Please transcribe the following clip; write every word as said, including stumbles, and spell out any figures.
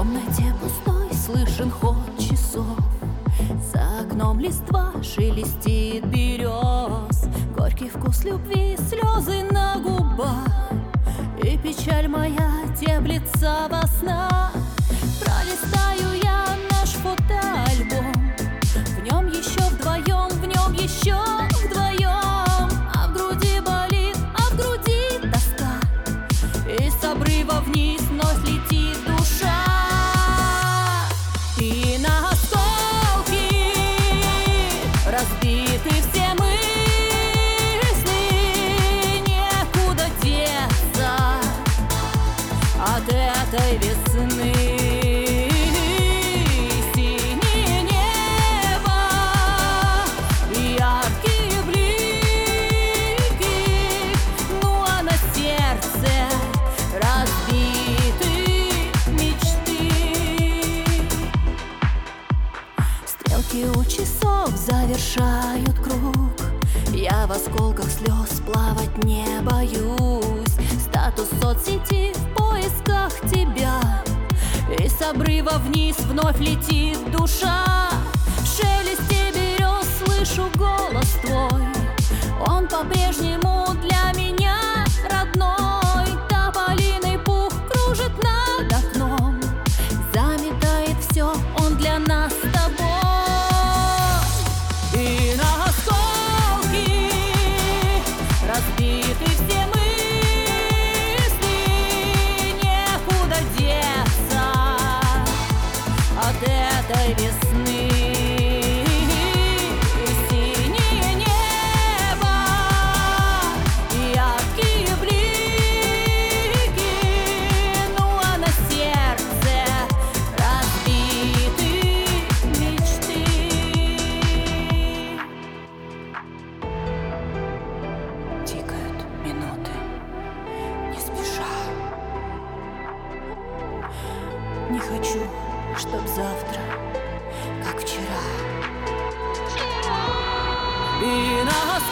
комнате пустой слышен ход часов. За окном листва шелестит берез. Горький вкус любви, слезы на губах, и печаль моя теплится во снах. Пролистаю я наш фотоальбом, в нем еще вдвоем, в нем еще вдвоем. А в груди болит, а в груди тоска, и с обрыва вниз вновь летит душа. И на осколки разбиты все мысли, некуда деться от этой весны. Синее небо и яркие блики, ну а на сердце разбиты мечты. Стрелки у часов завершают круг, я в осколках слез плавать не боюсь. Статус соцсети в поисках тебя, и с обрыва вниз вновь летит душа. В шелесте берез слышу голос твой, он по-прежнему для меня родной. Тополиный пух кружит над окном, заметает все он для нас с тобой. И на осколки разбиты все мысли, некуда деться от этой весны. Синее небо и яркие блики, ну а на сердце разбиты мечты. Тикают минуты, не спеша. Не хочу, чтоб завтра, как вчера. И на